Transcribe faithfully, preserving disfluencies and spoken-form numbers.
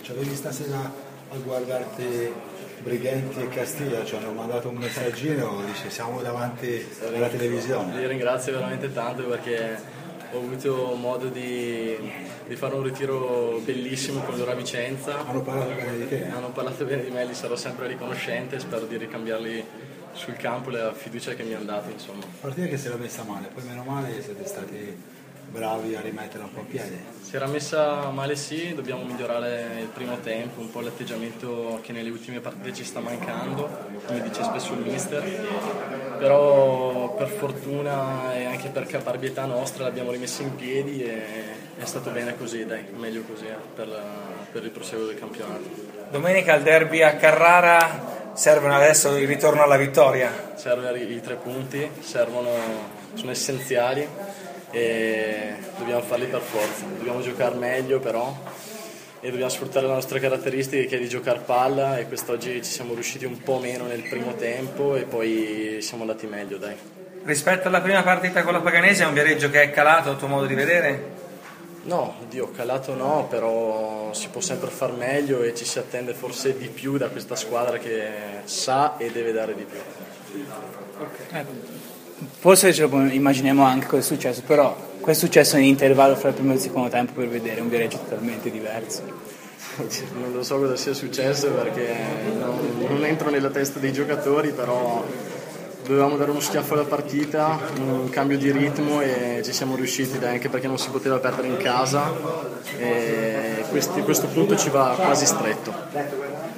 C'avevi stasera a guardarti Brighenti e Castiglia, ci hanno mandato un messaggino, dice siamo davanti alla televisione. Li ringrazio veramente tanto perché ho avuto modo di, di fare un ritiro bellissimo con loro a Vicenza. Hanno parlato bene di te? Hanno parlato bene di me, li sarò sempre riconoscente e spero di ricambiarli sul campo la fiducia che mi hanno dato, insomma. Partita che si era messa male, poi meno male siete stati bravi a rimetterla un po' a piedi. Si era messa male, sì, dobbiamo migliorare il primo tempo, un po' l'atteggiamento che nelle ultime partite ci sta mancando, come dice spesso il mister, però per fortuna e anche per caparbietà nostra l'abbiamo rimessa in piedi e è stato bene così, dai, meglio così per, per il proseguo del campionato. Domenica al derby a Carrara, servono adesso il ritorno alla vittoria? Servono i tre punti, servono, sono essenziali e dobbiamo farli per forza, dobbiamo giocare meglio però e dobbiamo sfruttare le nostre caratteristiche che è di giocare palla, e quest'oggi ci siamo riusciti un po' meno nel primo tempo e poi siamo andati meglio, dai. Rispetto alla prima partita con la Paganese è un Viareggio che è calato, a tuo modo di vedere? No, oddio, calato no, però si può sempre far meglio e ci si attende forse di più da questa squadra che sa e deve dare di più. Okay. Forse ce lo immaginiamo anche cosa è successo, però cosa è successo nell'intervallo fra il primo e il secondo tempo per vedere un Viareggio totalmente diverso? Non lo so cosa sia successo perché non, non entro nella testa dei giocatori, però dovevamo dare uno schiaffo alla partita, un cambio di ritmo e ci siamo riusciti, dai, anche perché non si poteva perdere in casa e questi, questo punto ci va quasi stretto.